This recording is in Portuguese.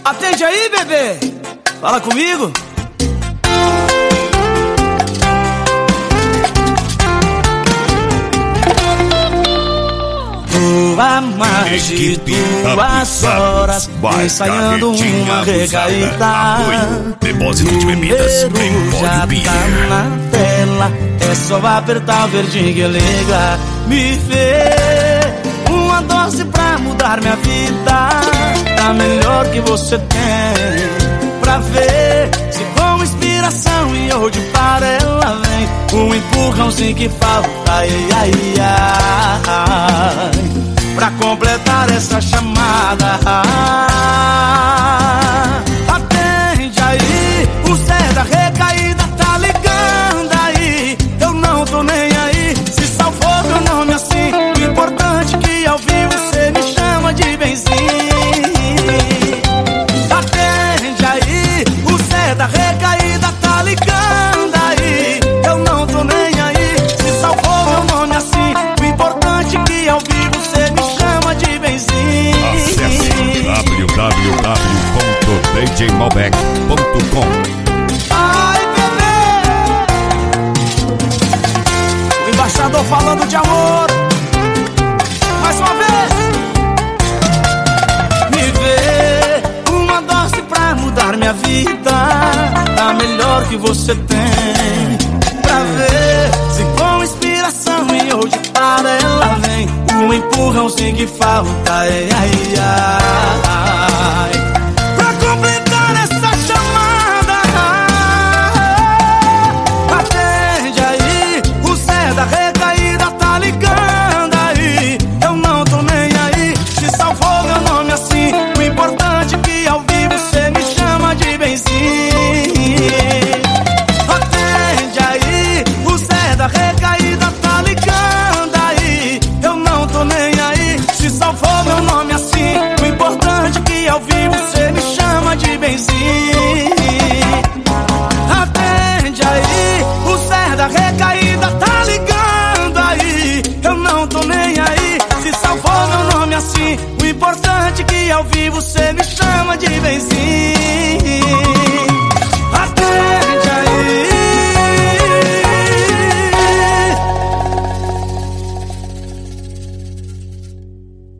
Atende aí, bebê. Fala comigo. Tô há mais de 2 horas ensaiando uma recaída. Depósito de bebidas, já tá na tela, é só apertar o verdinho que liga. Me vê uma dose pra mudar minha vida, tá melhor que você tem. Pra ver se com inspiração e hoje para ela vem um empurrãozinho que falta, ai, ai, ai, pra completar essa chamada. Atende aí, o Zé da recaída tá ligando aí. Eu não tô nem aí, se salvou meu nome assim. O importante é que ao vivo você me chama de benzinho. Atende aí, o Zé da recaída tá ligando aí. Eu não tô nem aí, se salvou meu nome assim. O importante é que ao vivo você me chama de benzinho. Acesse www.djmalbec.com. Ai, bebê, o embaixador falando de amor. Mais uma vez. Me vê uma dose pra mudar minha vida, tá melhor que você tem. Pra ver se com inspiração e hoje para ela vem um empurrãozinho que falta, ai, ai, ai, pra completar essa chamada. Atende aí, o Zé da recaída tá ligando aí. Eu não tô nem aí, se salvou meu nome assim. O importante é que ao vivo você me chama de benzinho. Atende aí, o Zé da recaída tá ligando aí. Eu não tô nem aí, se salvou meu nome assim. O importante é que ao vivo você me chama de benzinho. Atende aí, o Zé da recaída tá ligando aí. Eu não tô nem aí, se salvou meu nome assim. O importante é que ao vivo você me chama de benzinho.